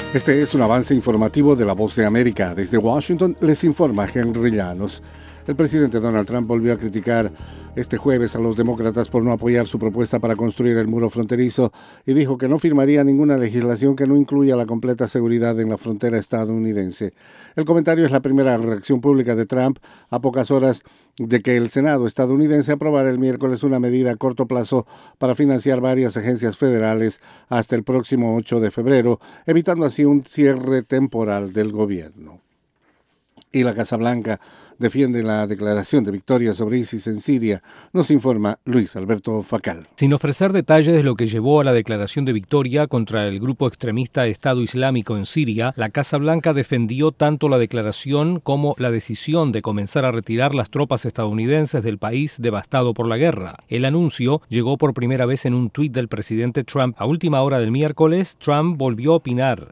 Este es un avance informativo de La Voz de América. Desde Washington les informa Henry Llanos. El presidente Donald Trump volvió a criticar este jueves a los demócratas por no apoyar su propuesta para construir el muro fronterizo y dijo que no firmaría ninguna legislación que no incluya la completa seguridad en la frontera estadounidense. El comentario es la primera reacción pública de Trump a pocas horas de que el Senado estadounidense aprobara el miércoles una medida a corto plazo para financiar varias agencias federales hasta el próximo 8 de febrero, evitando así un cierre temporal del gobierno. Y la Casa Blanca defiende la declaración de victoria sobre ISIS en Siria, nos informa Luis Alberto Facal. Sin ofrecer detalles de lo que llevó a la declaración de victoria contra el grupo extremista Estado Islámico en Siria, la Casa Blanca defendió tanto la declaración como la decisión de comenzar a retirar las tropas estadounidenses del país devastado por la guerra. El anuncio llegó por primera vez en un tuit del presidente Trump. A última hora del miércoles, Trump volvió a opinar.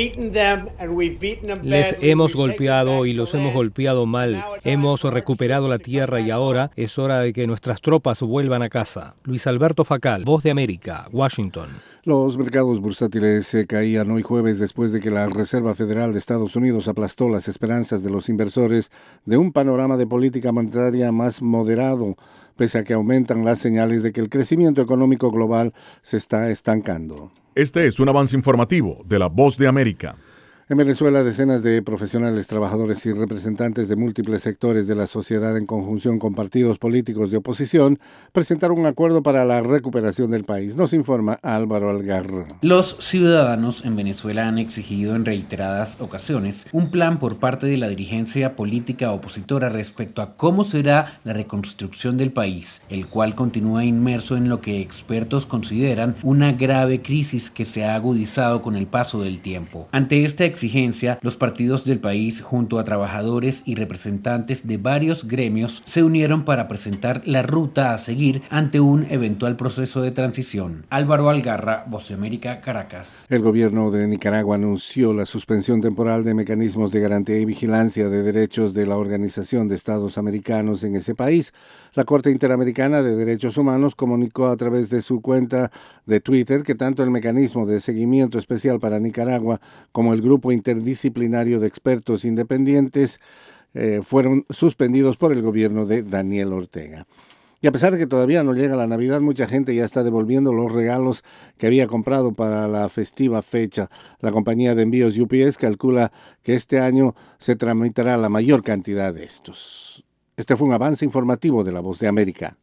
Les hemos golpeado y los hemos golpeado mal. Hemos recuperado la tierra y ahora es hora de que nuestras tropas vuelvan a casa. Luis Alberto Facal, Voz de América, Washington. Los mercados bursátiles se caían hoy jueves después de que la Reserva Federal de Estados Unidos aplastó las esperanzas de los inversores de un panorama de política monetaria más moderado, pese a que aumentan las señales de que el crecimiento económico global se está estancando. Este es un avance informativo de La Voz de América. En Venezuela, decenas de profesionales, trabajadores y representantes de múltiples sectores de la sociedad en conjunción con partidos políticos de oposición presentaron un acuerdo para la recuperación del país. Nos informa Álvaro Algarra. Los ciudadanos en Venezuela han exigido en reiteradas ocasiones un plan por parte de la dirigencia política opositora respecto a cómo será la reconstrucción del país, el cual continúa inmerso en lo que expertos consideran una grave crisis que se ha agudizado con el paso del tiempo. Ante esta exigencia, los partidos del país, junto a trabajadores y representantes de varios gremios, se unieron para presentar la ruta a seguir ante un eventual proceso de transición. Álvaro Algarra, Voz de América, Caracas. El gobierno de Nicaragua anunció la suspensión temporal de mecanismos de garantía y vigilancia de derechos de la Organización de Estados Americanos en ese país. La Corte Interamericana de Derechos Humanos comunicó a través de su cuenta de Twitter que tanto el mecanismo de seguimiento especial para Nicaragua como el grupo interdisciplinario de expertos independientes fueron suspendidos por el gobierno de Daniel Ortega. Y a pesar de que todavía no llega la Navidad, mucha gente ya está devolviendo los regalos que había comprado para la festiva fecha. La compañía de envíos UPS calcula que este año se tramitará la mayor cantidad de estos. Este fue un avance informativo de La Voz de América.